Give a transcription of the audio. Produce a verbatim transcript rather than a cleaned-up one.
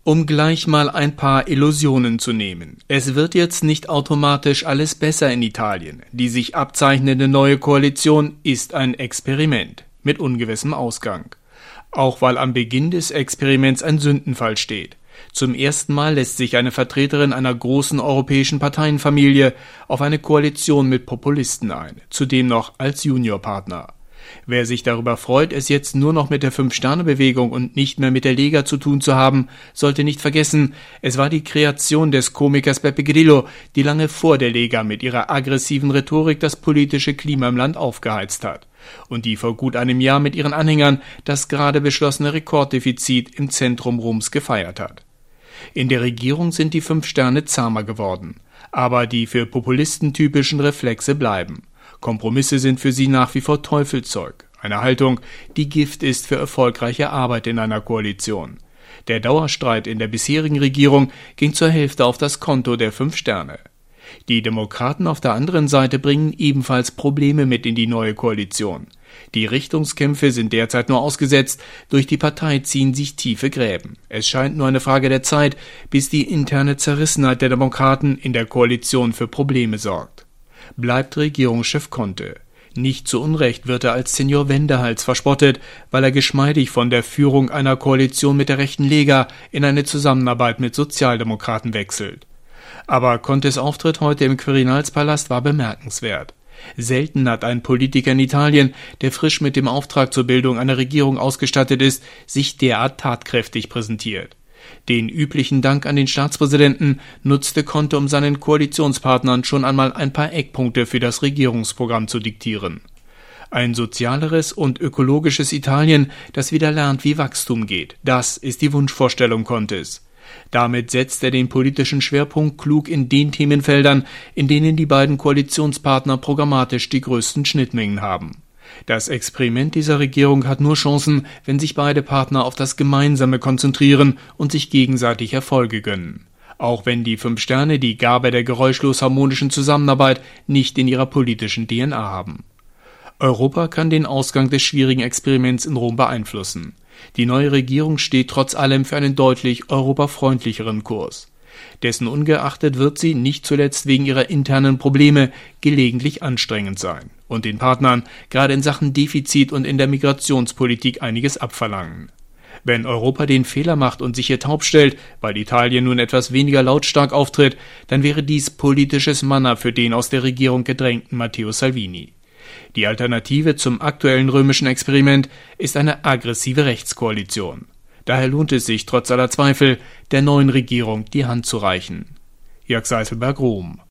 Um gleich mal ein paar Illusionen zu nehmen. Es wird jetzt nicht automatisch alles besser in Italien. Die sich abzeichnende neue Koalition ist ein Experiment mit ungewissem Ausgang. Auch weil am Beginn des Experiments ein Sündenfall steht. Zum ersten Mal lässt sich eine Vertreterin einer großen europäischen Parteienfamilie auf eine Koalition mit Populisten ein, zudem noch als Juniorpartner. Wer sich darüber freut, es jetzt nur noch mit der Fünf-Sterne-Bewegung und nicht mehr mit der Lega zu tun zu haben, sollte nicht vergessen, es war die Kreation des Komikers Beppe Grillo, die lange vor der Lega mit ihrer aggressiven Rhetorik das politische Klima im Land aufgeheizt hat und die vor gut einem Jahr mit ihren Anhängern das gerade beschlossene Rekorddefizit im Zentrum Roms gefeiert hat. In der Regierung sind die Fünf Sterne zahmer geworden, aber die für Populisten typischen Reflexe bleiben. Kompromisse sind für sie nach wie vor Teufelzeug, eine Haltung, die Gift ist für erfolgreiche Arbeit in einer Koalition. Der Dauerstreit in der bisherigen Regierung ging zur Hälfte auf das Konto der Fünf Sterne. Die Demokraten auf der anderen Seite bringen ebenfalls Probleme mit in die neue Koalition. Die Richtungskämpfe sind derzeit nur ausgesetzt, durch die Partei ziehen sich tiefe Gräben. Es scheint nur eine Frage der Zeit, bis die interne Zerrissenheit der Demokraten in der Koalition für Probleme sorgt. Bleibt Regierungschef Conte. Nicht zu Unrecht wird er als Senior Wendehals verspottet, weil er geschmeidig von der Führung einer Koalition mit der rechten Lega in eine Zusammenarbeit mit Sozialdemokraten wechselt. Aber Contes Auftritt heute im Quirinalspalast war bemerkenswert. Selten hat ein Politiker in Italien, der frisch mit dem Auftrag zur Bildung einer Regierung ausgestattet ist, sich derart tatkräftig präsentiert. Den üblichen Dank an den Staatspräsidenten nutzte Conte, um seinen Koalitionspartnern schon einmal ein paar Eckpunkte für das Regierungsprogramm zu diktieren. Ein sozialeres und ökologisches Italien, das wieder lernt, wie Wachstum geht, das ist die Wunschvorstellung Contes. Damit setzt er den politischen Schwerpunkt klug in den Themenfeldern, in denen die beiden Koalitionspartner programmatisch die größten Schnittmengen haben. Das Experiment dieser Regierung hat nur Chancen, wenn sich beide Partner auf das Gemeinsame konzentrieren und sich gegenseitig Erfolge gönnen. Auch wenn die Fünf Sterne die Gabe der geräuschlos harmonischen Zusammenarbeit nicht in ihrer politischen D N A haben. Europa kann den Ausgang des schwierigen Experiments in Rom beeinflussen. Die neue Regierung steht trotz allem für einen deutlich europafreundlicheren Kurs. Dessen ungeachtet wird sie, nicht zuletzt wegen ihrer internen Probleme, gelegentlich anstrengend sein und den Partnern gerade in Sachen Defizit und in der Migrationspolitik einiges abverlangen. Wenn Europa den Fehler macht und sich hier taub stellt, weil Italien nun etwas weniger lautstark auftritt, dann wäre dies politisches Manna für den aus der Regierung gedrängten Matteo Salvini. Die Alternative zum aktuellen römischen Experiment ist eine aggressive Rechtskoalition. Daher lohnt es sich, trotz aller Zweifel, der neuen Regierung die Hand zu reichen. Jörg Seiselberg, Rom.